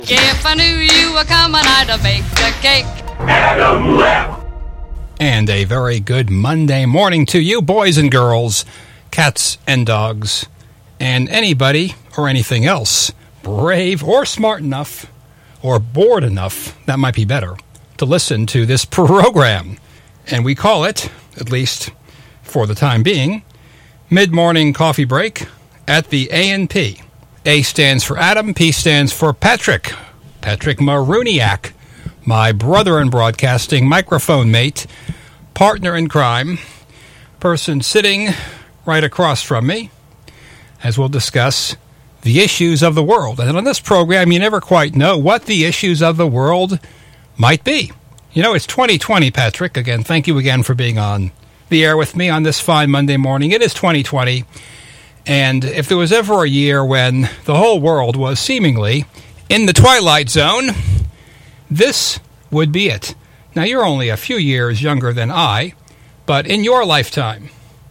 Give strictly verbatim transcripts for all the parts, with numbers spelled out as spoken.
If I knew you were coming, I'd have baked a cake. Adam left. And a very good Monday morning to you, boys and girls, cats and dogs, and anybody or anything else, brave or smart enough, or bored enough, that might be better, to listen to this program. And we call it, at least for the time being, Mid-Morning Coffee Break at the A and P. A stands for Adam, P stands for Patrick. Patrick Maruniak, my brother in broadcasting, microphone mate, partner in crime, person sitting right across from me, as we'll discuss the issues of the world. And on this program, you never quite know what the issues of the world might be. You know, it's twenty twenty, Patrick. Again, thank you again for being on the air with me on this fine Monday morning. It is twenty twenty. And if there was ever a year when the whole world was seemingly in the twilight zone, this would be it. Now, you're only a few years younger than I, but in your lifetime,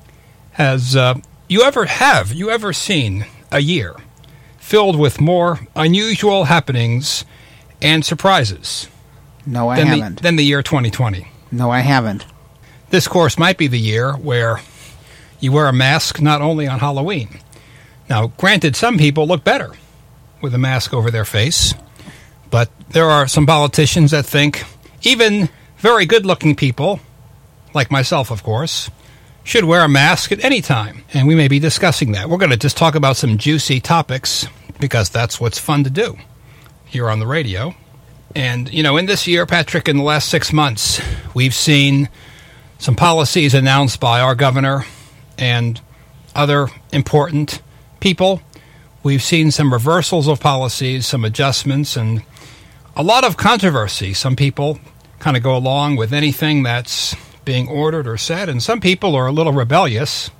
has uh, you ever have you ever seen a year filled with more unusual happenings and surprises? No, I than haven't. The, than the year twenty twenty. No, I haven't. This course might be the year where you wear a mask not only on Halloween. Now, granted, some people look better with a mask over their face, but there are some politicians that think even very good-looking people, like myself, of course, should wear a mask at any time, and we may be discussing that. We're going to just talk about some juicy topics, because that's what's fun to do here on the radio. And, you know, in this year, Patrick, in the last six months, we've seen some policies announced by our governor and other important people. We've seen some reversals of policies, some adjustments, and a lot of controversy. Some people kind of go along with anything that's being ordered or said, and some people are a little rebellious,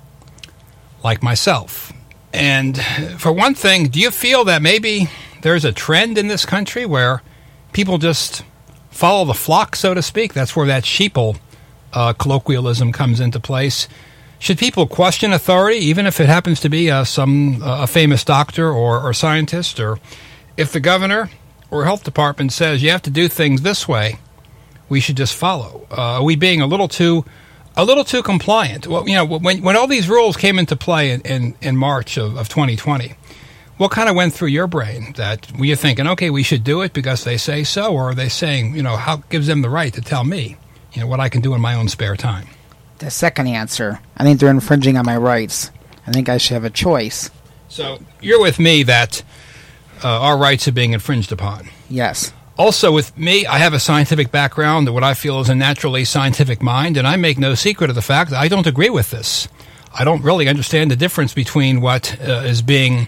like myself. And for one thing, do you feel that maybe there's a trend in this country where people just follow the flock, so to speak? That's where that sheeple uh, colloquialism comes into place. Should people question authority, even if it happens to be uh, some uh, a famous doctor or, or scientist? Or if the governor or health department says you have to do things this way, we should just follow? Uh, are we being a little too a little too compliant? Well, you know, when when all these rules came into play in, in, in March of, of twenty twenty, what kind of went through your brain? That were you thinking, okay, we should do it because they say so, or are they saying, you know, how gives them the right to tell me, you know, what I can do in my own spare time? The second answer. I think they're infringing on my rights. I think I should have a choice. So you're with me that uh, our rights are being infringed upon. Yes. Also with me, I have a scientific background, what I feel is a naturally scientific mind, and I make no secret of the fact that I don't agree with this. I don't really understand the difference between what uh, is being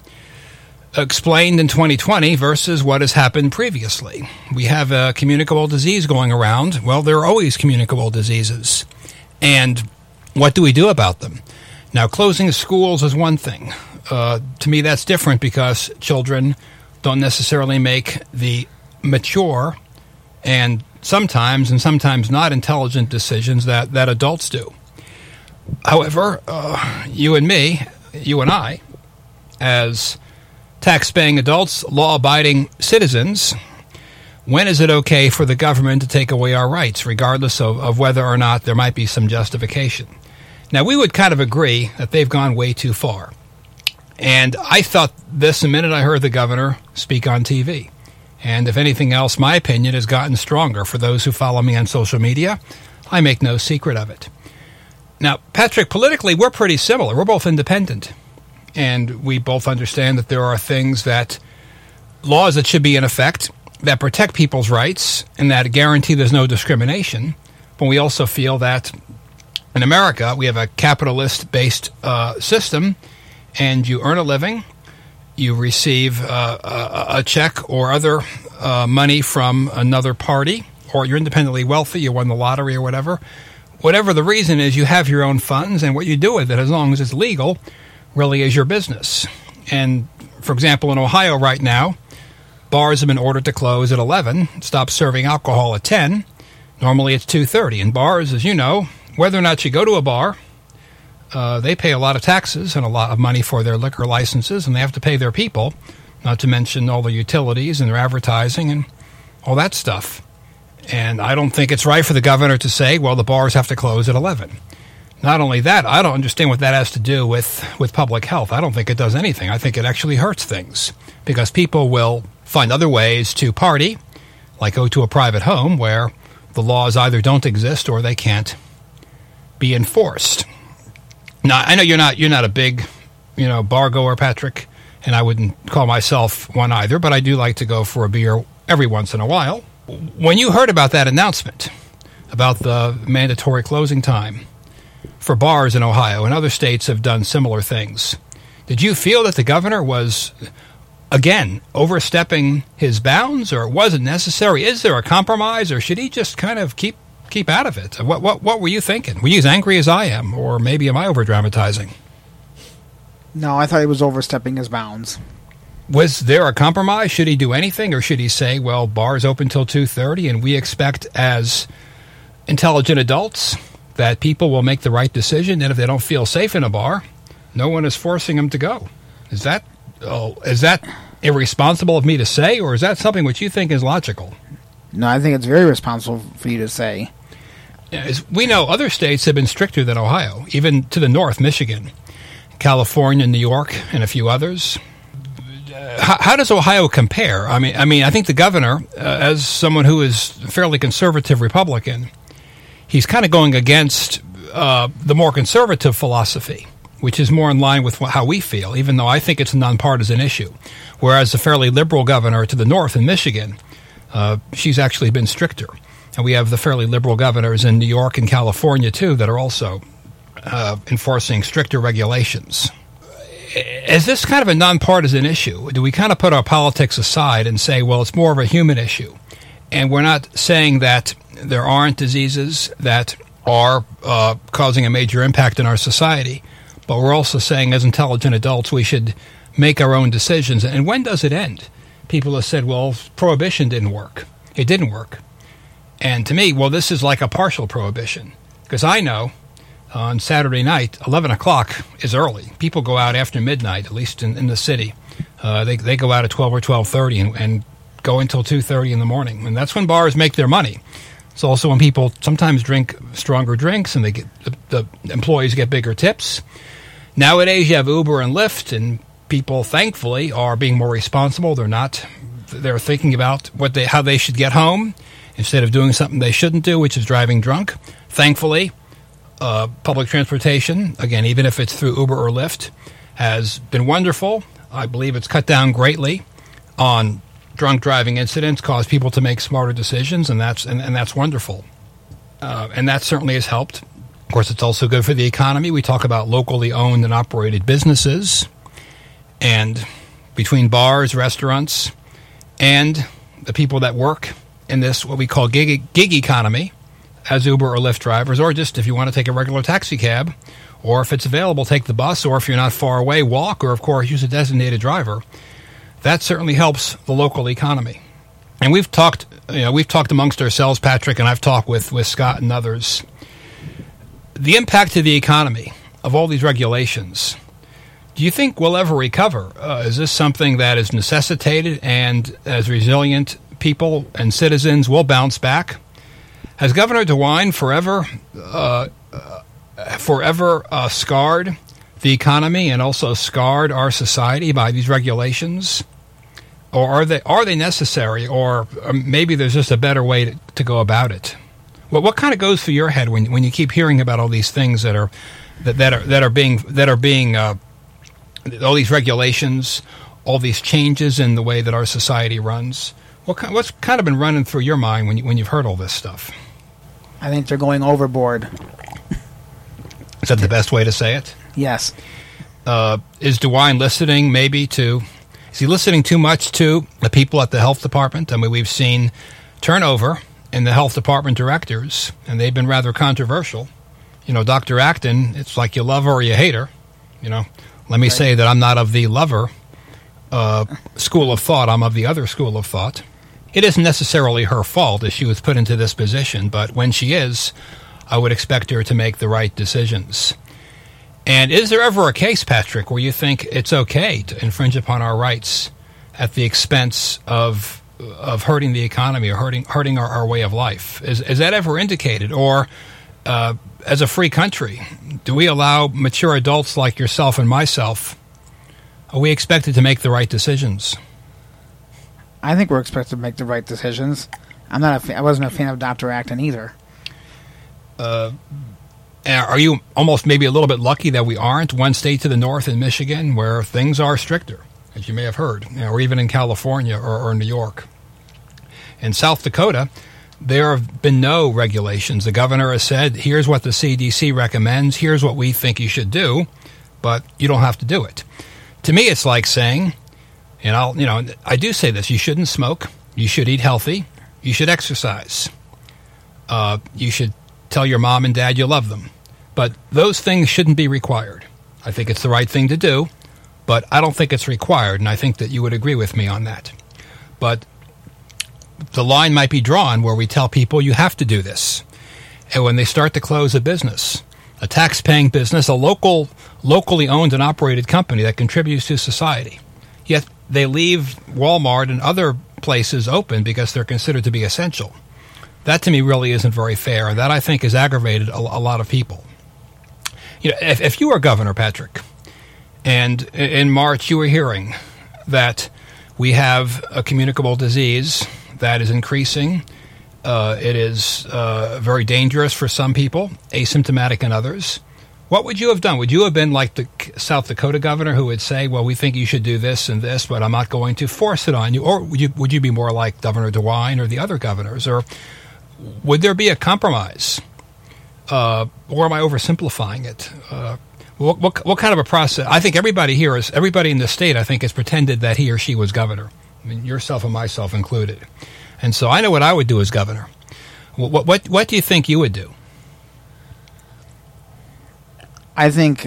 explained in twenty twenty versus what has happened previously. We have a communicable disease going around. Well, there are always communicable diseases. And what do we do about them? Now, closing schools is one thing. Uh, to me, that's different because children don't necessarily make the mature and sometimes and sometimes not intelligent decisions that, that adults do. However, uh, you and me, you and I, as tax-paying adults, law-abiding citizens, when is it okay for the government to take away our rights, regardless of, of whether or not there might be some justification? Now, we would kind of agree that they've gone way too far. And I thought this the minute I heard the governor speak on T V. And if anything else, my opinion has gotten stronger. For those who follow me on social media, I make no secret of it. Now, Patrick, politically, we're pretty similar. We're both independent. And we both understand that there are things that, laws that should be in effect, that protect people's rights and that guarantee there's no discrimination. But we also feel that in America, we have a capitalist-based uh, system, and you earn a living, you receive uh, a, a check or other uh, money from another party, or you're independently wealthy, you won the lottery or whatever. Whatever the reason is, you have your own funds, and what you do with it, as long as it's legal, really is your business. And, for example, in Ohio right now, bars have been ordered to close at eleven, stop serving alcohol at ten. Normally it's two thirty. And bars, as you know, whether or not you go to a bar, uh, they pay a lot of taxes and a lot of money for their liquor licenses, and they have to pay their people. not to mention all the utilities and their advertising and all that stuff. And I don't think it's right for the governor to say, well, the bars have to close at eleven. Not only that, I don't understand what that has to do with, with public health. I don't think it does anything. I think it actually hurts things because people will find other ways to party, like go to a private home where the laws either don't exist or they can't be enforced. Now, I know you're not you're not a big, you know, bar goer, Patrick, and I wouldn't call myself one either, but I do like to go for a beer every once in a while. When you heard about that announcement about the mandatory closing time for bars in Ohio, and other states have done similar things, did you feel that the governor was, again, overstepping his bounds, or was it necessary? Is there a compromise, or should he just kind of keep keep out of it? What what what were you thinking? Were you as angry as I am, or maybe am I over-dramatizing? No, I thought he was overstepping his bounds. Was there a compromise? Should he do anything, or should he say, well, bars open till two thirty, and we expect as intelligent adults that people will make the right decision, and if they don't feel safe in a bar, no one is forcing them to go? Is that oh, is that irresponsible of me to say, or is that something which you think is logical? No, I think it's very responsible for you to say. As we know, other states have been stricter than Ohio, even to the north, Michigan, California, New York, and a few others. How, how does Ohio compare? I mean, I mean, I think the governor, uh, as someone who is fairly conservative Republican, he's kind of going against uh, the more conservative philosophy, which is more in line with how we feel, even though I think it's a nonpartisan issue. Whereas the fairly liberal governor to the north in Michigan, uh, she's actually been stricter. And we have the fairly liberal governors in New York and California, too, that are also uh, enforcing stricter regulations. Is this kind of a nonpartisan issue? Do we kind of put our politics aside and say, well, it's more of a human issue? And we're not saying that there aren't diseases that are uh, causing a major impact in our society, but we're also saying as intelligent adults we should make our own decisions. And when does it end? People have said, well, prohibition didn't work. It didn't work. And to me, well, this is like a partial prohibition, because I know on Saturday night, eleven o'clock is early. People go out after midnight, at least in, in the city. Uh, they they go out at twelve or twelve thirty and, and go until two thirty in the morning. And that's when bars make their money. It's also when people sometimes drink stronger drinks and they get the, the employees get bigger tips. Nowadays, you have Uber and Lyft, and people, thankfully, are being more responsible. They're not. They're thinking about what they how they should get home instead of doing something they shouldn't do, which is driving drunk. Thankfully, Uh, public transportation, again, even if it's through Uber or Lyft, has been wonderful. I believe it's cut down greatly on drunk driving incidents, caused people to make smarter decisions, and that's and, and that's wonderful. Uh, and that certainly has helped. Of course, it's also good for the economy. We talk about locally owned and operated businesses, and between bars, restaurants, and the people that work in this, what we call gig, gig economy, as Uber or Lyft drivers, or just if you want to take a regular taxi cab, or if it's available, take the bus, or if you're not far away, walk, or of course use a designated driver. That certainly helps the local economy. And we've talked, you know, we've talked amongst ourselves, Patrick, and I've talked with, with Scott and others. The impact to the economy of all these regulations, do you think we'll ever recover? Uh, is this something that is necessitated, and as resilient people and citizens will bounce back? Has Governor DeWine forever, uh, uh, forever uh, scarred the economy and also scarred our society by these regulations, or are they are they necessary, or, or maybe there's just a better way to, to go about it? What what kind of goes through your head when when you keep hearing about all these things that are that, that are that are being that are being uh, all these regulations, all these changes in the way that our society runs? What kind, what's kind of been running through your mind when you, when you've heard all this stuff? I think they're going overboard. Is that the best way to say it? Yes. Uh, is DeWine listening maybe to, is he listening too much to the people at the health department? I mean, we've seen turnover in the health department directors, and they've been rather controversial. You know, Doctor Acton, it's like you love her or you hate her. You know, let me right. say that I'm not of the lover uh, school of thought. I'm of the other school of thought. It isn't necessarily her fault as she was put into this position, but when she is, I would expect her to make the right decisions. And is there ever a case, Patrick, where you think it's okay to infringe upon our rights at the expense of of hurting the economy or hurting hurting our, our way of life? Is is that ever indicated? Or uh, as a free country, do we allow mature adults like yourself and myself? Are we expected to make the right decisions? I think we're expected to make the right decisions. I'm not. A fa- I wasn't a fan of Doctor Acton either. Uh, are you almost maybe a little bit lucky that we aren't one state to the north in Michigan where things are stricter, as you may have heard, you know, or even in California or, or New York? In South Dakota, there have been no regulations. The governor has said, here's what the C D C recommends, here's what we think you should do, but you don't have to do it. To me, it's like saying, and I'll, you know, I do say this, you shouldn't smoke, you should eat healthy, you should exercise, uh, you should tell your mom and dad you love them. But those things shouldn't be required. I think it's the right thing to do, but I don't think it's required, and I think that you would agree with me on that. But the line might be drawn where we tell people you have to do this. And when they start to close a business, a tax-paying business, a local, locally owned and operated company that contributes to society, yet they leave Walmart and other places open because they're considered to be essential. That to me really isn't very fair, and that I think has aggravated a, a lot of people. You know, if, if you were governor, Patrick, and in March you were hearing that we have a communicable disease that is increasing, uh, it is uh, very dangerous for some people, asymptomatic in others, what would you have done? Would you have been like the South Dakota governor who would say, well, we think you should do this and this, but I'm not going to force it on you? Or would you, would you be more like Governor DeWine or the other governors? Or would there be a compromise? Uh, or am I oversimplifying it? Uh, what, what, what kind of a process? I think everybody here is, everybody in the state, I think, has pretended that he or she was governor. I mean, yourself and myself included. And so I know what I would do as governor. What, what, what do you think you would do? I think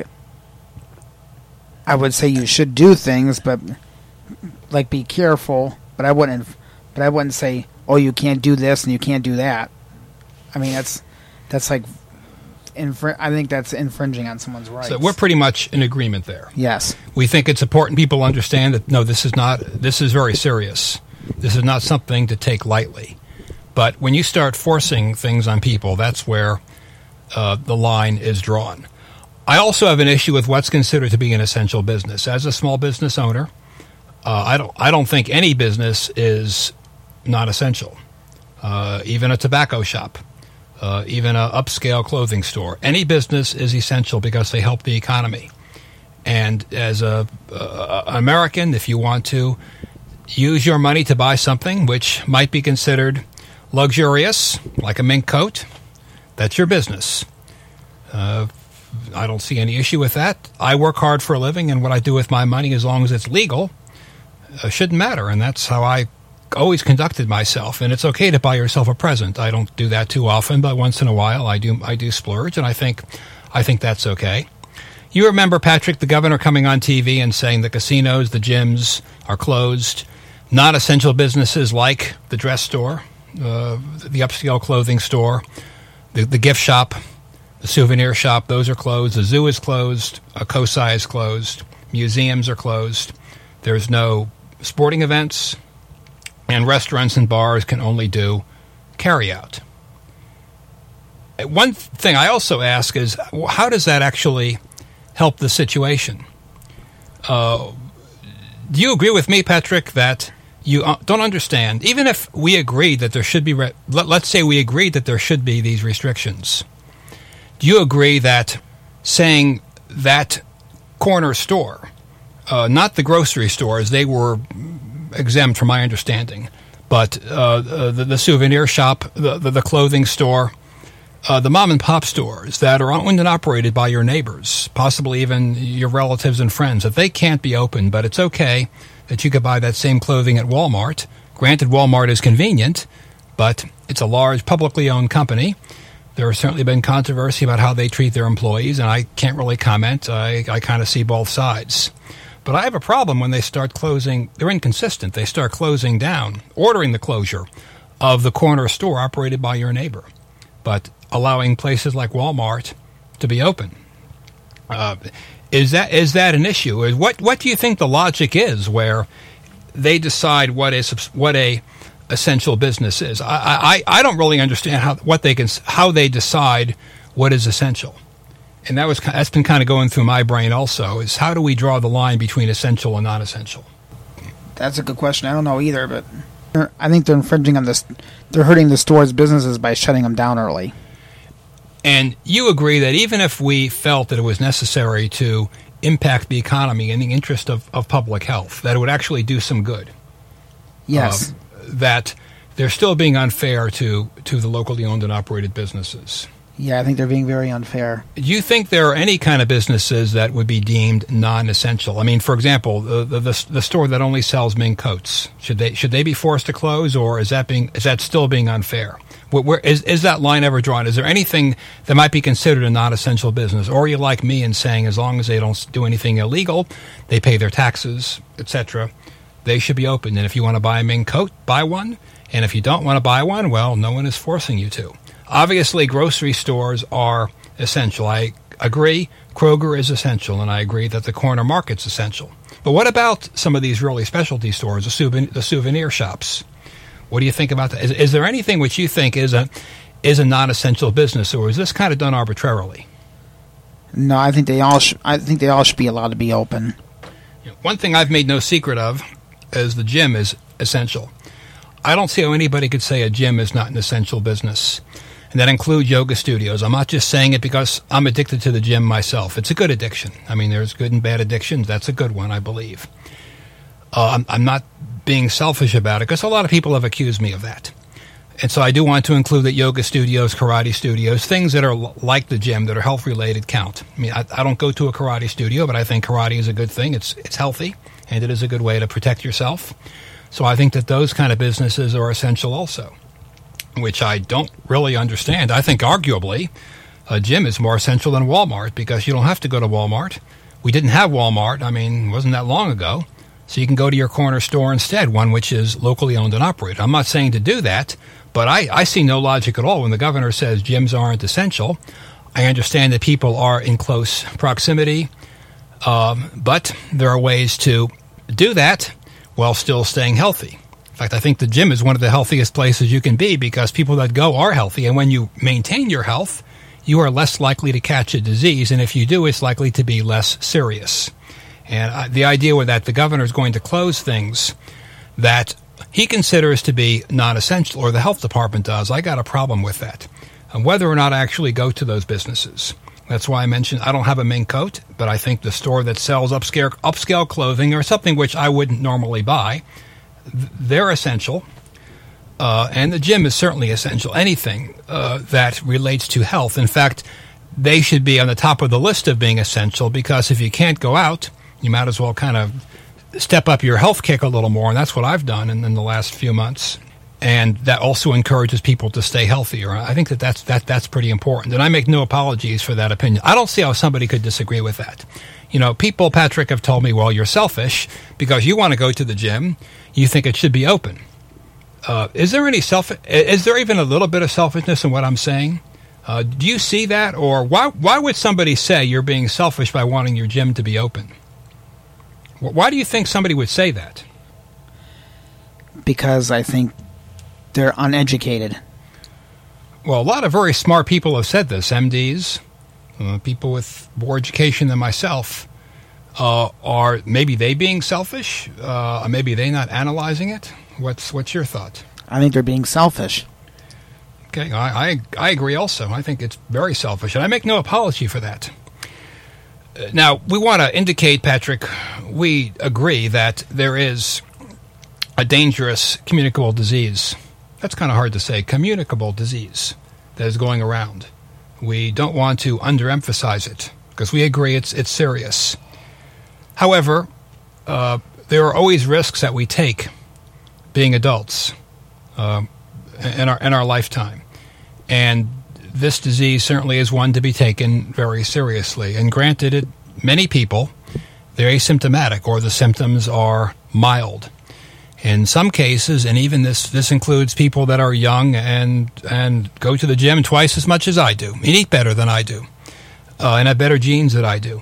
I would say you should do things, but like be careful. But I wouldn't. But I wouldn't say, oh, you can't do this and you can't do that. I mean, that's that's like, infr- I think that's infringing on someone's rights. So we're pretty much in agreement there. Yes. We think it's important people understand that, no, this is not, this is very serious. This is not something to take lightly. But when you start forcing things on people, that's where uh, the line is drawn. I also have an issue with what's considered to be an essential business. As a small business owner, uh, I don't I don't think any business is not essential. Uh, even a tobacco shop, uh, even an upscale clothing store. Any business is essential because they help the economy. And as a, uh, an American, if you want to use your money to buy something which might be considered luxurious, like a mink coat, that's your business. Uh, I don't see any issue with that. I work hard for a living, and what I do with my money, as long as it's legal, uh, shouldn't matter. And that's how I always conducted myself. And it's okay to buy yourself a present. I don't do that too often, but once in a while I do. I do splurge, and I think, I think that's okay. You remember, Patrick, the governor coming on T V and saying the casinos, the gyms are closed. Non-essential businesses like the dress store, uh, the upscale clothing store, the, the gift shop, the souvenir shop, those are closed. The zoo is closed. A COSI is closed. Museums are closed. There's no sporting events. And restaurants and bars can only do carry-out. One thing I also ask is, how does that actually help the situation? Uh, do you agree with me, Patrick, that you don't understand, even if we agreed that there should be, re- let, let's say we agreed that there should be these restrictions, do you agree that saying that corner store, uh, not the grocery stores, they were exempt from my understanding, but uh, the, the souvenir shop, the, the, the clothing store, uh, the mom and pop stores that are owned and operated by your neighbors, possibly even your relatives and friends, that they can't be open, but it's okay that you could buy that same clothing at Walmart. Granted, Walmart is convenient, but it's a large publicly owned company. There has certainly been controversy about how they treat their employees, and I can't really comment. I, I kind of see both sides. But I have a problem when they start closing. They're inconsistent. They start closing down, ordering the closure of the corner store operated by your neighbor, but allowing places like Walmart to be open. Uh, is that is that an issue? What what do you think the logic is where they decide what is what a essential business is. I, I, I don't really understand how what they can how they decide what is essential, and that was that's been kind of going through my brain also. Is how do we draw the line between essential and non-essential? That's a good question. I don't know either, but I think they're infringing on this. They're hurting the store's businesses by shutting them down early. And you agree that even if we felt that it was necessary to impact the economy in the interest of, of public health, that it would actually do some good. Yes. Uh, that they're still being unfair to, to the locally owned and operated businesses. Yeah, I think they're being very unfair. Do you think there are any kind of businesses that would be deemed non-essential? I mean, for example, the the, the, the store that only sells mink coats, should they should they be forced to close, or is that being is that still being unfair? Where, where is is that line ever drawn? Is there anything that might be considered a non-essential business, or are you like me in saying as long as they don't do anything illegal, they pay their taxes, et cetera, they should be open? And if you want to buy a mink coat, buy one, and if you don't want to buy one, well, no one is forcing you to. Obviously, grocery stores are essential. I agree Kroger is essential, and I agree that the corner market's essential. But what about some of these really specialty stores, the souvenir, the souvenir shops? What do you think about that? Is, is there anything which you think is a is a non-essential business, or is this kind of done arbitrarily? No, I think they all. Sh- I think they all should be allowed to be open. One thing I've made no secret of is the gym is essential. I don't see how anybody could say a gym is not an essential business. And that includes yoga studios. I'm not just saying it because I'm addicted to the gym myself. It's a good addiction. I mean, there's good and bad addictions. That's a good one, I believe. Uh, I'm, I'm not being selfish about it because a lot of people have accused me of that. And so I do want to include that yoga studios, karate studios, things that are l- like the gym, that are health-related count. I mean, I, I don't go to a karate studio, but I think karate is a good thing. It's it's healthy, and it is a good way to protect yourself. So I think that those kind of businesses are essential also, which I don't really understand. I think arguably a gym is more essential than Walmart because you don't have to go to Walmart. We didn't have Walmart. I mean, it wasn't that long ago. So you can go to your corner store instead, one which is locally owned and operated. I'm not saying to do that, but I, I see no logic at all when the governor says gyms aren't essential. I understand that people are in close proximity, um, but there are ways to do that while still staying healthy. In fact, I think the gym is one of the healthiest places you can be because people that go are healthy. And when you maintain your health, you are less likely to catch a disease. And if you do, it's likely to be less serious. And uh, the idea with that the governor is going to close things that he considers to be non-essential, or the health department does, I got a problem with that. And whether or not I actually go to those businesses. That's why I mentioned I don't have a mink coat, but I think the store that sells upscale, upscale clothing or something which I wouldn't normally buy, they're essential, uh, and the gym is certainly essential. Anything uh, that relates to health. In fact, they should be on the top of the list of being essential because if you can't go out, you might as well kind of step up your health kick a little more, and that's what I've done in, in the last few months. And that also encourages people to stay healthier. I think that that's, that, that's pretty important, and I make no apologies for that opinion. I don't see how somebody could disagree with that. You know, people, Patrick, have told me, well, you're selfish because you want to go to the gym. You think it should be open. Uh, is there any self? Is there even a little bit of selfishness in what I'm saying? Uh, do you see that? Or why, why would somebody say you're being selfish by wanting your gym to be open? Why do you think somebody would say that? Because I think they're uneducated. Well, a lot of very smart people have said this. M Ds, uh, people with more education than myself, uh, are maybe they being selfish? Uh, maybe they not analyzing it? What's what's your thought? I think they're being selfish. Okay, I, I, I agree also. I think it's very selfish, and I make no apology for that. Uh, now, we want to indicate, Patrick, we agree that there is a dangerous communicable disease. That's kind of hard to say. Communicable disease that is going around. We don't want to underemphasize it because we agree it's it's serious. However, uh, there are always risks that we take being adults uh, in our in our lifetime, and this disease certainly is one to be taken very seriously. And granted, it, many people, they're asymptomatic or the symptoms are mild. In some cases, and even this this includes people that are young and and go to the gym twice as much as I do, and eat better than I do, uh, and have better genes than I do.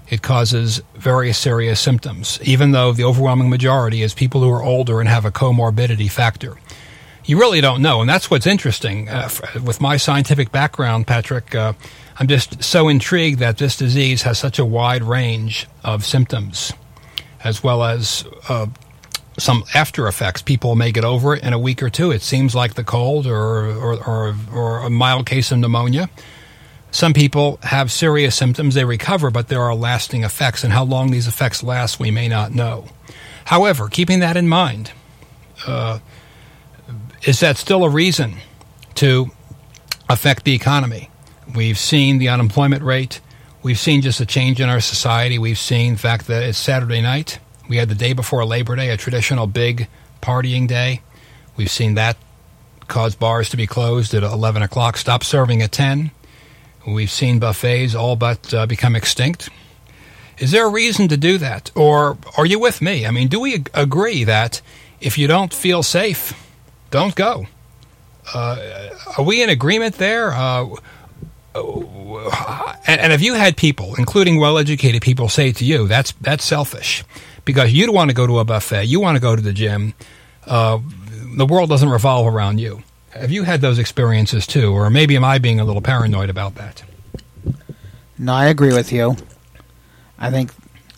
it causes very serious symptoms, even though the overwhelming majority is people who are older and have a comorbidity factor. You really don't know, and that's what's interesting. Uh, with my scientific background, Patrick, uh, I'm just so intrigued that this disease has such a wide range of symptoms, as well as uh, some after effects. People may get over it in a week or two. It seems like the cold or, or, or, or a mild case of pneumonia. Some people have serious symptoms. They recover, but there are lasting effects, and how long these effects last, we may not know. However, keeping that in mind, uh, is that still a reason to affect the economy? We've seen the unemployment rate. We've seen just a change in our society. We've seen the fact that it's Saturday night. We had the day before Labor Day, a traditional big partying day. We've seen that cause bars to be closed at eleven o'clock, stop serving at ten. We've seen buffets all but uh, become extinct. Is there a reason to do that? Or are you with me? I mean, do we ag- agree that if you don't feel safe, don't go? Uh, are we in agreement there? Uh, and, and have you had people, including well-educated people, say to you, that's that's selfish because you don't want to go to a buffet, you want to go to the gym, uh, the world doesn't revolve around you. Have you had those experiences too, or maybe am I being a little paranoid about that? No, I agree with you. I think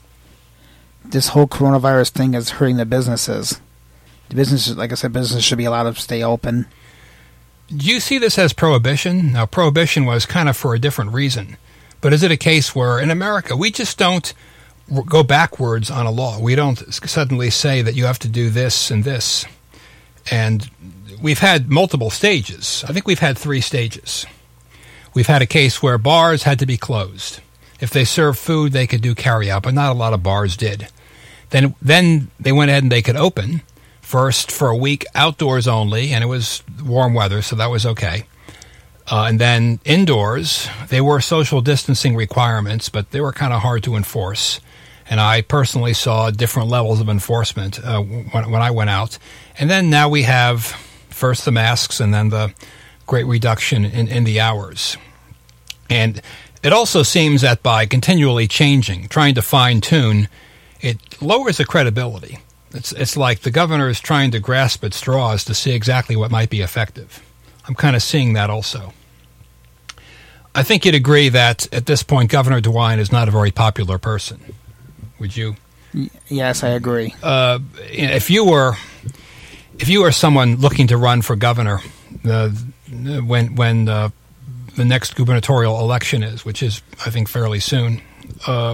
this whole coronavirus thing is hurting the businesses. The businesses, like I said, businesses should be allowed to stay open. Do you see this as prohibition? Now, prohibition was kind of for a different reason. But is it a case where in America we just don't go backwards on a law? We don't suddenly say that you have to do this and this. And we've had multiple stages. I think we've had three stages. We've had a case where bars had to be closed. If they served food, they could do carry-out, but not a lot of bars did. Then, then they went ahead and they could open. First, for a week, outdoors only, and it was warm weather, so that was okay. Uh, and then indoors, they were social distancing requirements, but they were kind of hard to enforce. And I personally saw different levels of enforcement uh, when, when I went out. And then now we have first the masks and then the great reduction in, in the hours. And it also seems that by continually changing, trying to fine-tune, it lowers the credibility. It's it's like the governor is trying to grasp at straws to see exactly what might be effective. I'm kind of seeing that also. I think you'd agree that at this point, Governor DeWine is not a very popular person. Would you? Yes, I agree. Uh, if you were, if you were someone looking to run for governor, uh, when when uh, the next gubernatorial election is, which is I think fairly soon. Uh,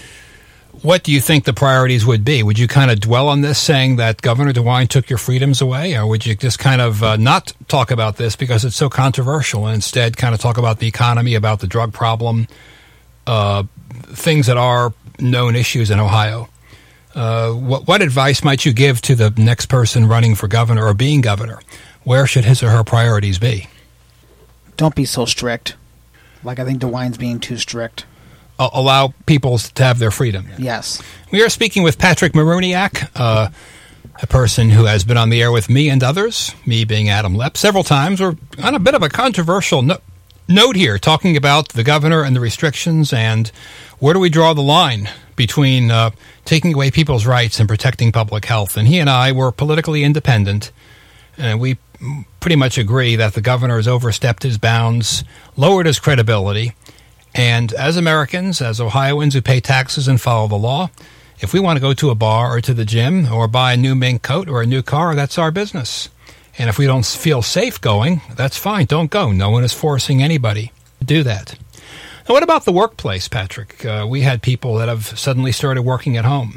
What do you think the priorities would be? Would you kind of dwell on this, saying that Governor DeWine took your freedoms away, or would you just kind of uh, not talk about this because it's so controversial and instead kind of talk about the economy, about the drug problem, uh, things that are known issues in Ohio? Uh, what, what advice might you give to the next person running for governor or being governor? Where should his or her priorities be? Don't be so strict. Like I think DeWine's being too strict. Allow people to have their freedom. Yes. We are speaking with Patrick Maruniak, uh, a person who has been on the air with me and others, me being Adam Lepp, several times. We're on a bit of a controversial no- note here, talking about the governor and the restrictions and where do we draw the line between uh, taking away people's rights and protecting public health. And he and I were politically independent, and we pretty much agree that the governor has overstepped his bounds, lowered his credibility. And as Americans, as Ohioans who pay taxes and follow the law, if we want to go to a bar or to the gym or buy a new mink coat or a new car, that's our business. And if we don't feel safe going, that's fine. Don't go. No one is forcing anybody to do that. Now, what about the workplace, Patrick? Uh, we had people that have suddenly started working at home.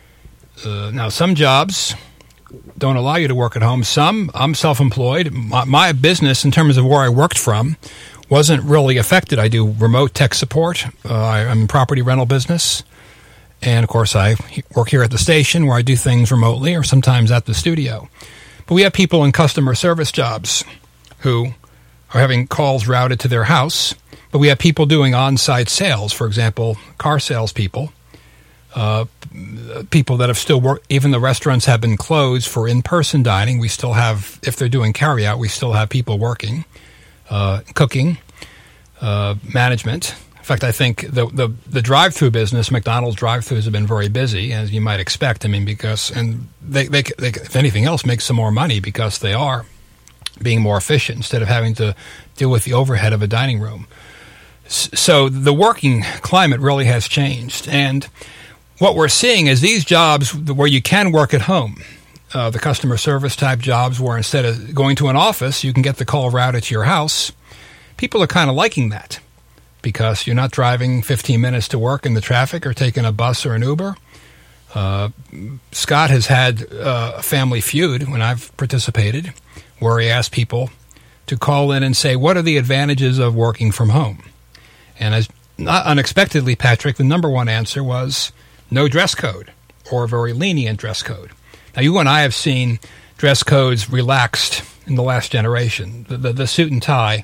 Uh, now, some jobs don't allow you to work at home. Some, I'm self-employed. My, my business, in terms of where I worked from, wasn't really affected. I do remote tech support. Uh, I, I'm in property rental business. And, of course, I work here at the station where I do things remotely or sometimes at the studio. But we have people in customer service jobs who are having calls routed to their house. But we have people doing on-site sales, for example, car salespeople, uh, people that have still worked. Even the restaurants have been closed for in-person dining. We still have, if they're doing carry-out, we still have people working. Uh, cooking, uh, management, In fact, I think the the, the drive-through business, McDonald's drive-throughs have been very busy, as you might expect. I mean, because and they, they, they if anything else, make some more money because they are being more efficient instead of having to deal with the overhead of a dining room. So the working climate really has changed. And what we're seeing is these jobs where you can work at home, uh, the customer service type jobs where instead of going to an office, you can get the call routed to your house. People are kind of liking that because you're not driving fifteen minutes to work in the traffic or taking a bus or an Uber. Uh, Scott has had uh, a Family Feud when I've participated where he asked people to call in and say, what are the advantages of working from home? And as not unexpectedly, Patrick, the number one answer was no dress code or a very lenient dress code. Now, you and I have seen dress codes relaxed in the last generation. The, the, the suit and tie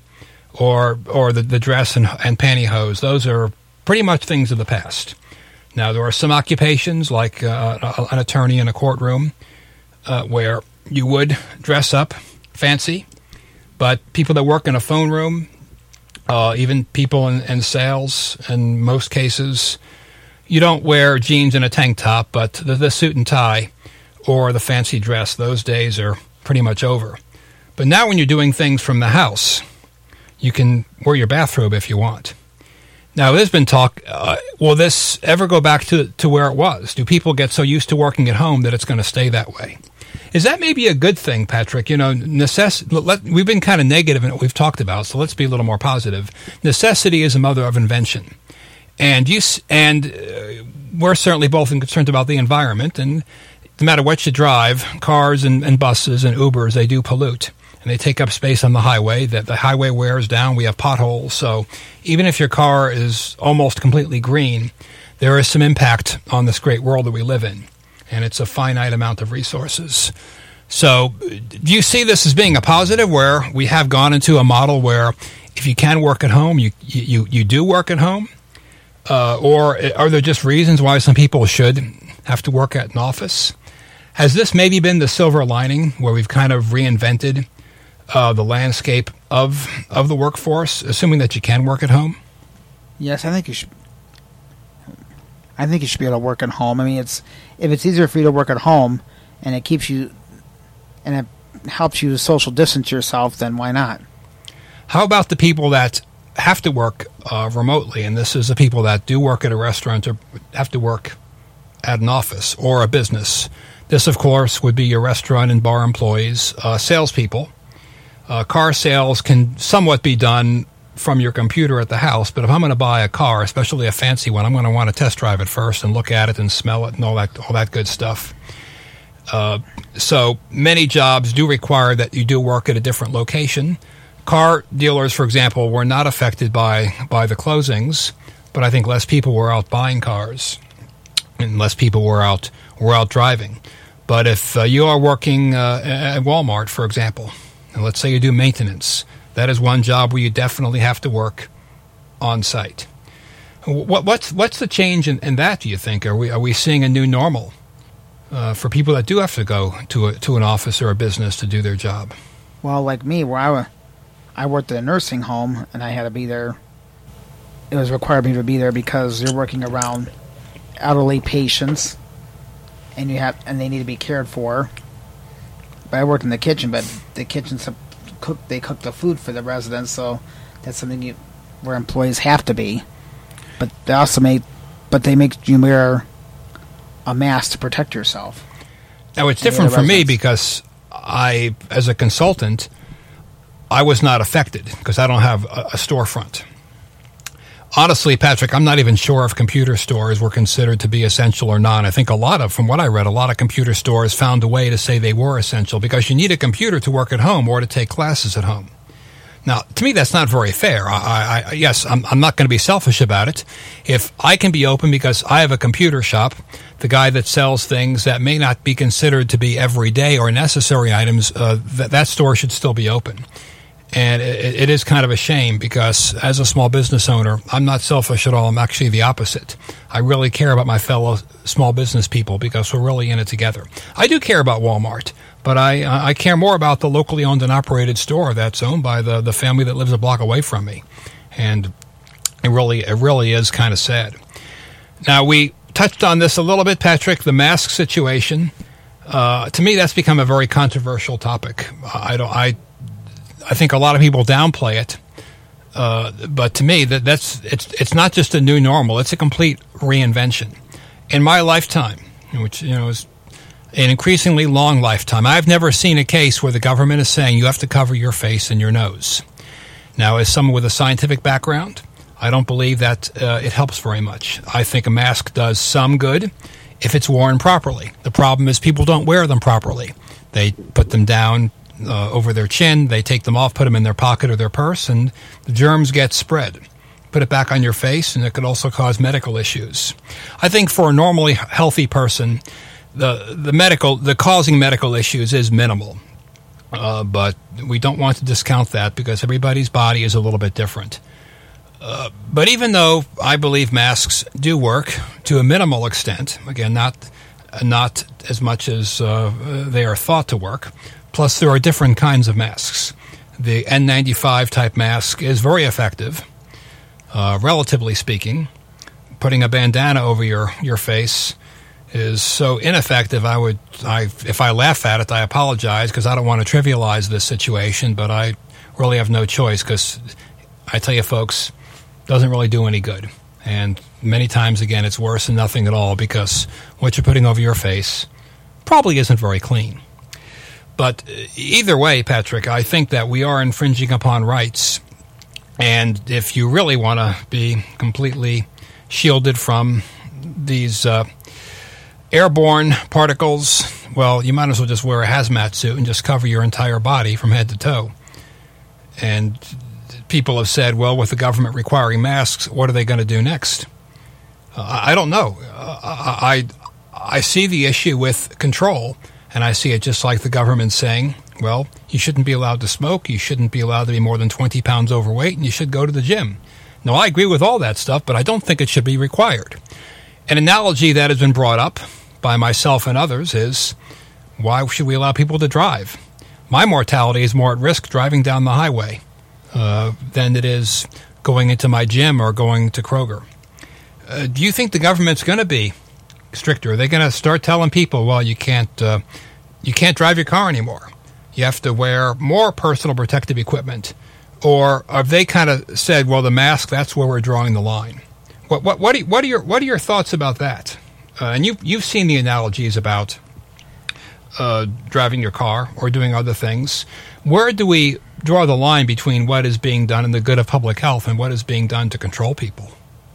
or or the, the dress and, and pantyhose, those are pretty much things of the past. Now, there are some occupations like uh, an attorney in a courtroom uh, where you would dress up fancy, but people that work in a phone room, Uh, even people in, in sales, in most cases, you don't wear jeans and a tank top, but the, the suit and tie or the fancy dress, those days are pretty much over. But now when you're doing things from the house, you can wear your bathrobe if you want. Now, there's been talk, uh, will this ever go back to, to where it was? Do people get so used to working at home that it's going to stay that way? Is that maybe a good thing, Patrick? You know, necess- let, we've been kind of negative in what we've talked about, so let's be a little more positive. Necessity is a mother of invention. And you and uh, we're certainly both concerned about the environment. And no matter what you drive, cars and, and buses and Ubers, they do pollute. And they take up space on the highway. That the highway wears down. We have potholes. So even if your car is almost completely green, there is some impact on this great world that we live in. And it's a finite amount of resources. So do you see this as being a positive where we have gone into a model where if you can work at home, you you, you do work at home? Uh, or are there just reasons why some people should have to work at an office? Has this maybe been the silver lining where we've kind of reinvented uh, the landscape of of the workforce, assuming that you can work at home? Yes, I think you should. I think you should be able to work at home. I mean, it's if it's easier for you to work at home, and it keeps you, and it helps you social distance yourself, then why not? How about the people that have to work uh, remotely? And this is the people that do work at a restaurant or have to work at an office or a business. This, of course, would be your restaurant and bar employees, uh, salespeople. Uh, car sales can somewhat be done from your computer at the house, but if I'm going to buy a car, especially a fancy one, I'm going to want to test drive it first and look at it and smell it and all that all that good stuff. Uh, so many jobs do require that you do work at a different location. Car dealers, for example, were not affected by by the closings, but I think less people were out buying cars and less people were out were out driving. But if uh, you are working uh, at Walmart, for example, and let's say you do maintenance, that is one job where you definitely have to work on site. What, what's what's the change in, in that? Do you think are we are we seeing a new normal uh, for people that do have to go to a, to an office or a business to do their job? Well, like me, where I, I worked at a nursing home and I had to be there. It was required me to be there because you're working around elderly patients, and you have and they need to be cared for. But I worked in the kitchen, but the kitchen's cook they cook the food for the residents, so that's something you, where employees have to be. But they also make, but they make you wear a mask to protect yourself. Now it's different for me because I, as a consultant, I was not affected because I don't have a, a storefront. Honestly, Patrick, I'm not even sure if computer stores were considered to be essential or not. I think a lot of, from what I read, a lot of computer stores found a way to say they were essential because you need a computer to work at home or to take classes at home. Now, to me, that's not very fair. I, I, yes, I'm, I'm not going to be selfish about it. If I can be open because I have a computer shop, the guy that sells things that may not be considered to be everyday or necessary items, uh, th- that store should still be open. And it, it is kind of a shame because as a small business owner, I'm not selfish at all. I'm actually the opposite. I really care about my fellow small business people because we're really in it together. I do care about Walmart, but I uh, I care more about the locally owned and operated store that's owned by the, the family that lives a block away from me. And It really, it really is kind of sad. Now, we touched on this a little bit, Patrick, the mask situation. Uh, to me, that's become a very controversial topic. I don't, I, I think a lot of people downplay it. Uh, but to me, that that's it's it's not just a new normal; it's a complete reinvention. In my lifetime, which you know is an increasingly long lifetime, I've never seen a case where the government is saying you have to cover your face and your nose. Now, as someone with a scientific background, I don't believe that uh, it helps very much. I think a mask does some good if it's worn properly. The problem is people don't wear them properly. They put them down uh, over their chin, they take them off, put them in their pocket or their purse, and the germs get spread. Put it back on your face, and it could also cause medical issues. I think for a normally healthy person, the the medical the causing medical issues is minimal. Uh, but we don't want to discount that because everybody's body is a little bit different. Uh, but even though I believe masks do work to a minimal extent, again, not not as much as uh, they are thought to work, plus there are different kinds of masks. The N ninety-five type mask is very effective, uh, relatively speaking. Putting a bandana over your, your face is so ineffective. I would, I if I laugh at it, I apologize because I don't want to trivialize this situation, but I really have no choice because I tell you, folks, it doesn't really do any good. And many times, again, it's worse than nothing at all because what you're putting over your face probably isn't very clean. But either way, Patrick, I think that we are infringing upon rights. And if you really want to be completely shielded from these uh, airborne particles, well, you might as well just wear a hazmat suit and just cover your entire body from head to toe. And people have said, well, with the government requiring masks, what are they going to do next? Uh, I don't know. Uh, I, I see the issue with control, and I see it just like the government saying, well, you shouldn't be allowed to smoke, you shouldn't be allowed to be more than twenty pounds overweight, and you should go to the gym. Now, I agree with all that stuff, but I don't think it should be required. An analogy that has been brought up by myself and others is, why should we allow people to drive? My mortality is more at risk driving down the highway uh, than it is going into my gym or going to Kroger. Uh, do you think the government's going to be stricter? Are they going to start telling people, well, you can't, uh, you can't drive your car anymore? You have to wear more personal protective equipment. Or have they kind of said, well, the mask, that's where we're drawing the line? What what what, do you, what are your what are your thoughts about that? Uh, and you you've seen the analogies about uh, driving your car or doing other things. Where do we draw the line between what is being done in the good of public health and what is being done to control people?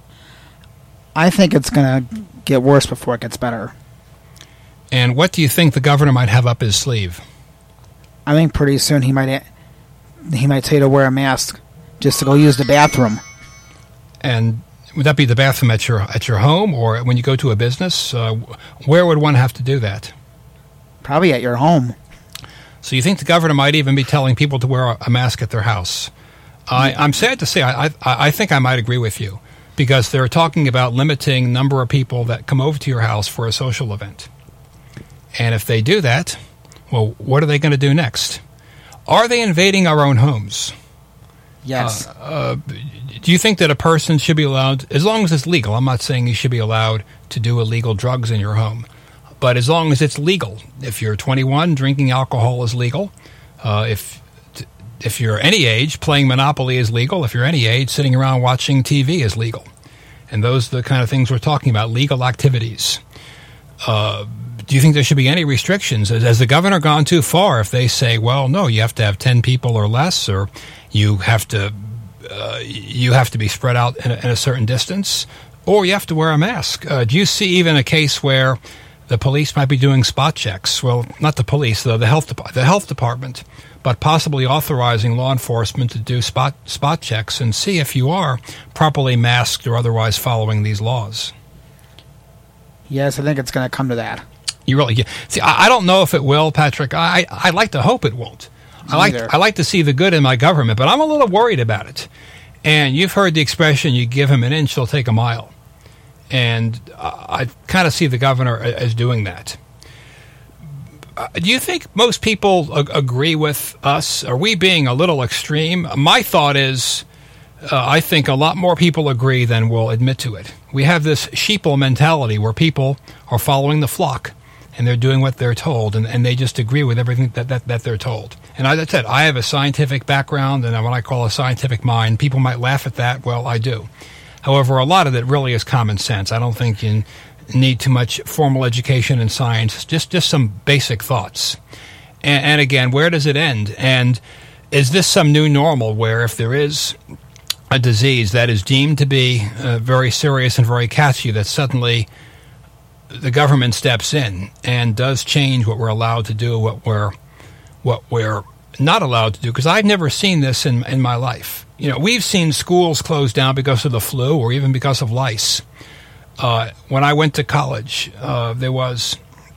I think it's going to get worse before it gets better. And what do you think the governor might have up his sleeve? I think pretty soon he might he might tell you to wear a mask just to go use the bathroom. And would that be the bathroom at your at your home or when you go to a business? Uh, where would one have to do that? Probably at your home. So you think the governor might even be telling people to wear a mask at their house? I, I'm sad to say I, I I think I might agree with you because they're talking about limiting number of people that come over to your house for a social event. And if they do that, well, what are they going to do next? Are they invading our own homes? Yes. Uh, uh, do you think that a person should be allowed, as long as it's legal, I'm not saying you should be allowed to do illegal drugs in your home, but as long as it's legal. If you're twenty-one, drinking alcohol is legal. Uh, if if you're any age, playing Monopoly is legal. If you're any age, sitting around watching T V is legal. And those are the kind of things we're talking about, legal activities. Uh, do you think there should be any restrictions? Has, has the governor gone too far if they say, well, no, you have to have ten people or less, or you have to uh, you have to be spread out in a, in a certain distance, or you have to wear a mask? Uh, do you see even a case where the police might be doing spot checks? Well, not the police, though, the health de- the health department, but possibly authorizing law enforcement to do spot spot checks and see if you are properly masked or otherwise following these laws. Yes, I think it's going to come to that. You really get, see. I, I don't know if it will, Patrick. I I like to hope it won't. I like I like to see the good in my government, but I'm a little worried about it. And you've heard the expression: "You give him an inch, he'll take a mile." And I kind of see the governor as doing that. Do you think most people ag- agree with us? Are we being a little extreme? My thought is, uh, I think a lot more people agree than will admit to it. We have this sheeple mentality where people are following the flock, and they're doing what they're told, and, and they just agree with everything that, that, that they're told. And as I said, I have a scientific background, and what I call a scientific mind. People might laugh at that. Well, I do. However, a lot of it really is common sense. I don't think you need too much formal education in science, just, just some basic thoughts. And, and again, where does it end? And is this some new normal where if there is a disease that is deemed to be uh, very serious and very catchy, that suddenly the government steps in and does change what we're allowed to do, what we're what we're not allowed to do? Because I've never seen this in in my life. You know, we've seen schools closed down because of the flu or even because of lice. Uh, when I went to college, uh, there was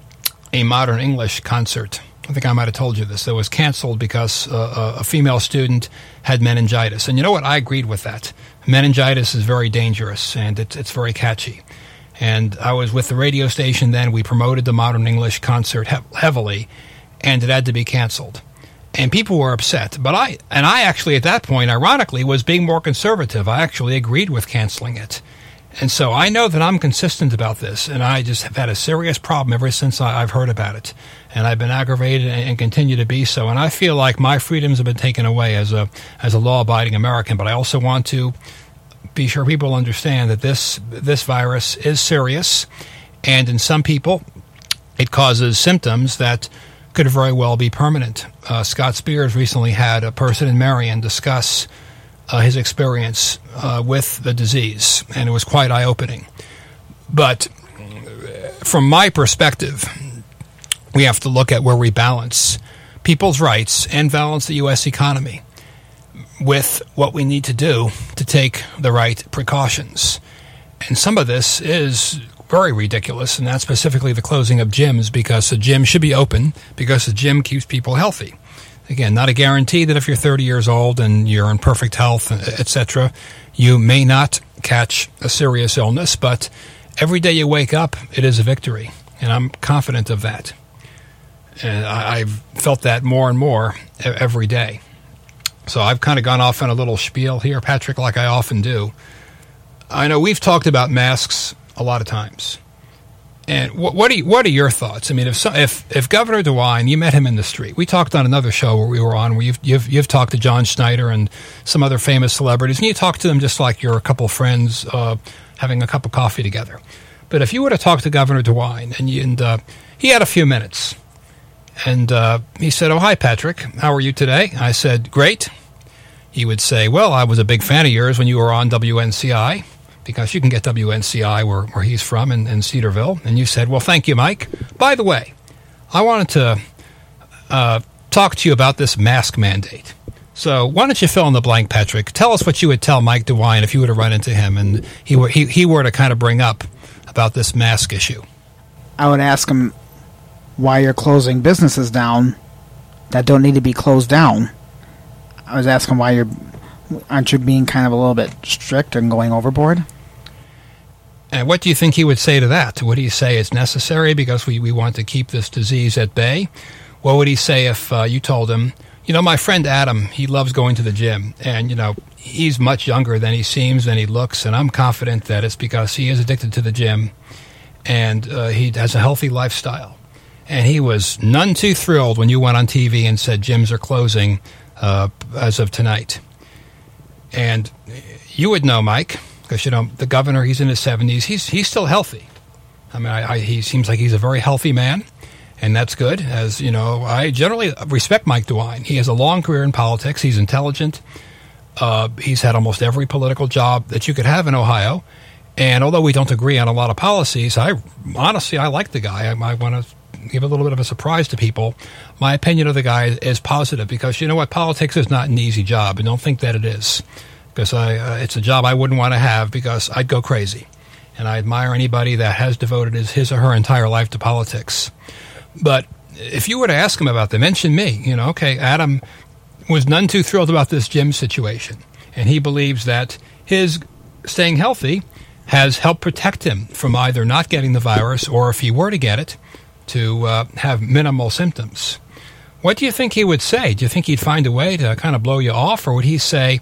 a modern English concert. I think I might have told you this. That was canceled because uh, a female student had meningitis. And you know what? I agreed with that. Meningitis is very dangerous, and it's, it's very catchy. And I was with the radio station then. We promoted the modern English concert he- heavily, and it had to be canceled. And people were upset. But I, and I actually at that point, ironically, was being more conservative. I actually agreed with canceling it. And so I know that I'm consistent about this, and I just have had a serious problem ever since I, I've heard about it. And I've been aggravated and, and continue to be so. And I feel like my freedoms have been taken away as a as a law-abiding American. But I also want to be sure people understand that this this virus is serious, and in some people, it causes symptoms that could very well be permanent. Uh, Scott Spears recently had a person in Marion discuss uh, his experience uh, with the disease, and it was quite eye-opening. But from my perspective, we have to look at where we balance people's rights and balance the U S economy with what we need to do to take the right precautions. And some of this is very ridiculous, and that's specifically the closing of gyms, because the gym should be open because the gym keeps people healthy. Again, not a guarantee that if you're thirty years old and you're in perfect health, et cetera, you may not catch a serious illness, but every day you wake up, it is a victory, and I'm confident of that. And I, I've felt that more and more every day. So I've kind of gone off on a little spiel here, Patrick, like I often do. I know we've talked about masks a lot of times. And what, what, are, you, what are your thoughts? I mean, if, so, if if Governor DeWine, you met him in the street. We talked on another show where we were on, where you've, you've, you've talked to John Schneider and some other famous celebrities, and you talk to them just like you're a couple of friends uh, having a cup of coffee together. But if you were to talk to Governor DeWine, and, you, and uh, he had a few minutes, and uh, he said, "Oh, hi, Patrick. How are you today?" I said, "Great." He would say, "Well, I was a big fan of yours when you were on W N C I, because you can get W N C I where, where he's from in, in Cedarville." And you said, "Well, thank you, Mike. By the way, I wanted to uh, talk to you about this mask mandate." So why don't you fill in the blank, Patrick? Tell us what you would tell Mike DeWine if you were to run into him and he were, he, he were to kind of bring up about this mask issue. I would ask him why you're closing businesses down that don't need to be closed down. I was asking why you're, aren't you being kind of a little bit strict and going overboard? And what do you think he would say to that? Would he say it's necessary because we, we want to keep this disease at bay? What would he say if uh, you told him, you know, my friend Adam, he loves going to the gym, and, you know, he's much younger than he seems, than he looks, and I'm confident that it's because he is addicted to the gym, and uh, he has a healthy lifestyle. And he was none too thrilled when you went on T V and said gyms are closing uh, as of tonight. And you would know, Mike, because, you know, the governor, he's in his seventies. He's he's still healthy. I mean, I, I, he seems like he's a very healthy man, and that's good. As, you know, I generally respect Mike DeWine. He has a long career in politics. He's intelligent. Uh, he's had almost every political job that you could have in Ohio. And although we don't agree on a lot of policies, I honestly, I like the guy. I, I want to give a little bit of a surprise to people. My opinion of the guy is positive because, you know what, politics is not an easy job, and don't think that it is. Because I, uh, it's a job I wouldn't want to have because I'd go crazy. And I admire anybody that has devoted his, his or her entire life to politics. But if you were to ask him about that, mention me. You know, okay, Adam was none too thrilled about this gym situation. And he believes that his staying healthy has helped protect him from either not getting the virus or, if he were to get it, to uh, have minimal symptoms. What do you think he would say? Do you think he'd find a way to kind of blow you off? Or would he say,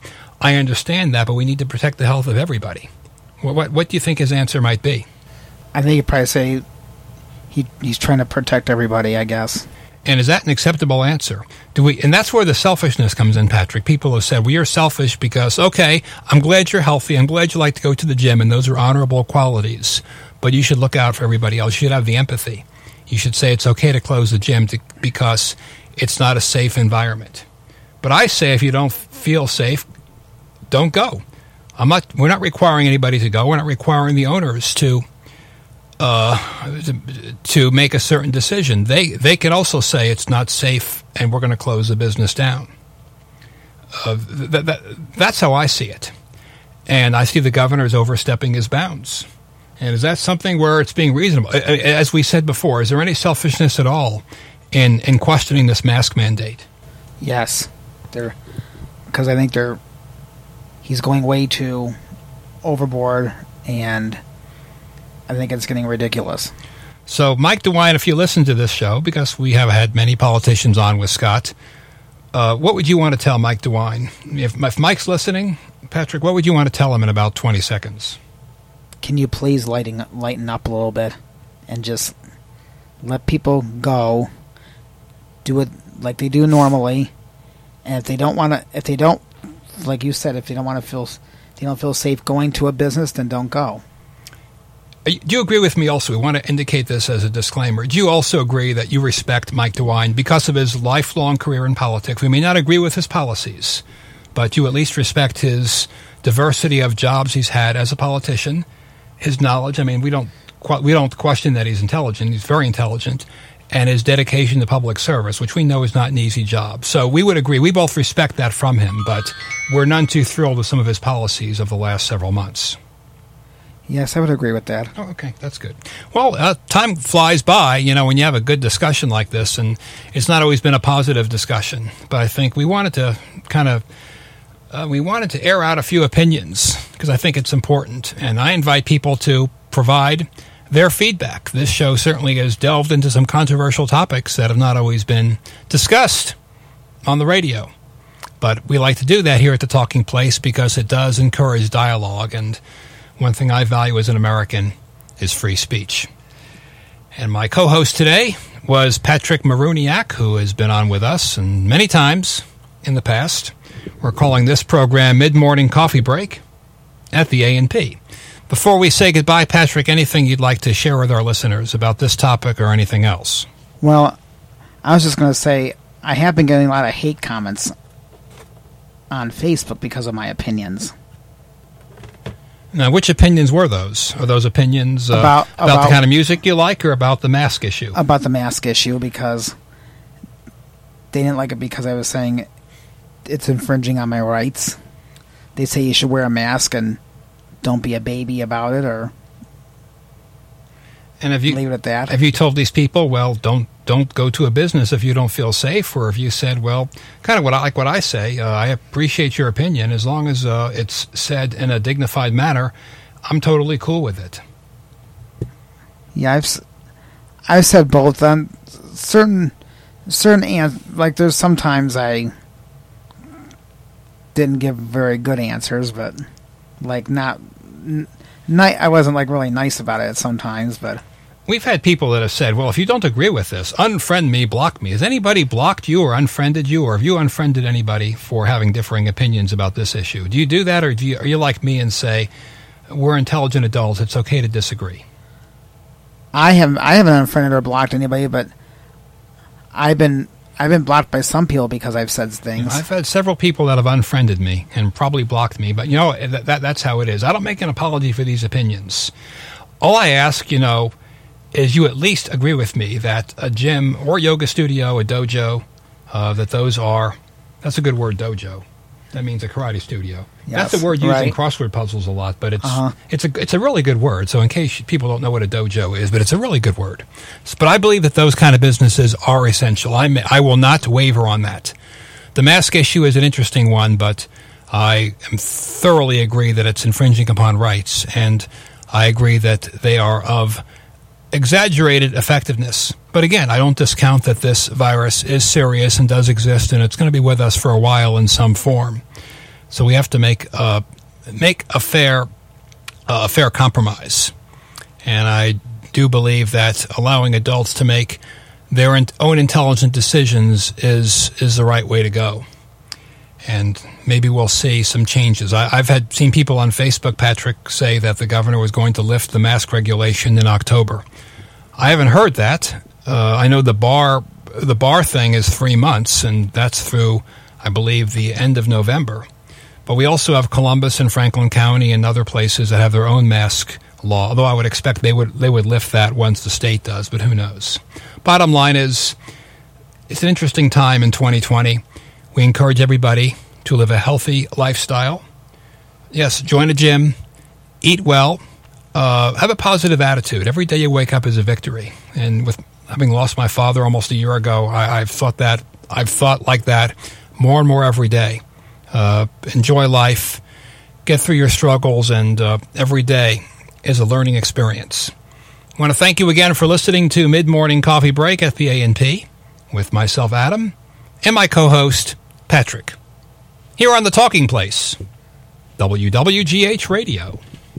I understand that, but we need to protect the health of everybody. What, what, what do you think his answer might be? I think he'd probably say he he's trying to protect everybody, I guess. And is that an acceptable answer? Do we? And that's where the selfishness comes in, Patrick. People have said, well, you're selfish because, okay, I'm glad you're healthy. I'm glad you like to go to the gym, and those are honorable qualities. But you should look out for everybody else. You should have the empathy. You should say it's okay to close the gym to, because it's not a safe environment. But I say if you don't feel safe, don't go. I'm not. We're not requiring anybody to go. We're not requiring the owners to uh, to, to make a certain decision. They they can also say it's not safe and we're going to close the business down. Uh, that, that, that's how I see it. And I see the governor is overstepping his bounds. And is that something where it's being reasonable? As we said before, is there any selfishness at all in, in questioning this mask mandate? Yes. They're, because I think they're he's going way too overboard, and I think it's getting ridiculous. So, Mike DeWine, if you listen to this show, because we have had many politicians on with Scott, uh, what would you want to tell Mike DeWine? If, if Mike's listening, Patrick, what would you want to tell him in about twenty seconds? Can you please lighting, lighten up a little bit and just let people go, do it like they do normally, and if they don't want to, if they don't, like you said, if they don't want to feel, if they don't feel safe going to a business, then don't go. Do you agree with me also? We want to indicate this as a disclaimer. Do you also agree that you respect Mike DeWine because of his lifelong career in politics? We may not agree with his policies, but you at least respect his diversity of jobs he's had as a politician, his knowledge. I mean, we don't we don't question that he's intelligent. He's very intelligent. And his dedication to public service, which we know is not an easy job. So we would agree. We both respect that from him, but we're none too thrilled with some of his policies of the last several months. Yes, I would agree with that. Oh, okay, that's good. Well, uh, time flies by, you know, when you have a good discussion like this, and it's not always been a positive discussion. But I think we wanted to kind of, uh, we wanted to air out a few opinions, because I think it's important. And I invite people to provide their feedback. This show certainly has delved into some controversial topics that have not always been discussed on the radio. But we like to do that here at The Talking Place because it does encourage dialogue, and one thing I value as an American is free speech. And my co-host today was Patrick Maruniak, who has been on with us and many times in the past. We're calling this program Mid-Morning Coffee Break at the A and P. Before we say goodbye, Patrick, anything you'd like to share with our listeners about this topic or anything else? Well, I was just going to say, I have been getting a lot of hate comments on Facebook because of my opinions. Now, which opinions were those? Are those opinions uh, about, about, about the kind of music you like, or about the mask issue? About the mask issue, because they didn't like it because I was saying it's infringing on my rights. They say you should wear a mask and don't be a baby about it, or and have you, leave it at that. Have you told these people, well, don't don't go to a business if you don't feel safe? Or have you said, well, kind of what I, like what I say, uh, I appreciate your opinion. As long as uh, it's said in a dignified manner, I'm totally cool with it. Yeah, I've, I've said both. On certain, certain ans- like there's sometimes I didn't give very good answers, but like not, n- ni- I wasn't like really nice about it sometimes, but we've had people that have said, well, if you don't agree with this, unfriend me, block me. Has anybody blocked you or unfriended you, or have you unfriended anybody for having differing opinions about this issue? Do you do that, or do you, are you like me and say, we're intelligent adults, it's okay to disagree? I haven't, I haven't unfriended or blocked anybody, but I've been I've been blocked by some people because I've said things. I've had several people that have unfriended me and probably blocked me, but, you know, that, that that's how it is. I don't make an apology for these opinions. All I ask, you know, is you at least agree with me that a gym or yoga studio, a dojo, uh, that those are, that's a good word, dojo. That means a karate studio. Yes, that's a word used right. in crossword puzzles a lot, but it's uh-huh. it's a it's a really good word. So in case people don't know what a dojo is, but it's a really good word. But I believe that those kind of businesses are essential. I may, I will not waver on that. The mask issue is an interesting one, but I am thoroughly agree that it's infringing upon rights, and I agree that they are of exaggerated effectiveness. But again, I don't discount that this virus is serious and does exist, and it's going to be with us for a while in some form. So we have to make uh, make a fair uh, a fair compromise. And I do believe that allowing adults to make their own intelligent decisions is is the right way to go. And maybe we'll see some changes. I, I've had seen people on Facebook, Patrick, say that the governor was going to lift the mask regulation in October. I haven't heard that. Uh, I know the bar the bar thing is three months, and that's through, I believe, the end of November. But we also have Columbus and Franklin County and other places that have their own mask law, although I would expect they would they would lift that once the state does, but who knows. Bottom line is, it's an interesting time in twenty twenty. We encourage everybody to live a healthy lifestyle. Yes, join a gym, eat well, uh, have a positive attitude. Every day you wake up is a victory. And with having lost my father almost a year ago, I, I've thought that I've thought like that more and more every day. Uh, enjoy life, get through your struggles, and uh, every day is a learning experience. I want to thank you again for listening to Mid-Morning Coffee Break, F P A N P, with myself, Adam, and my co-host, Patrick, here on The Talking Place, W W G H Radio.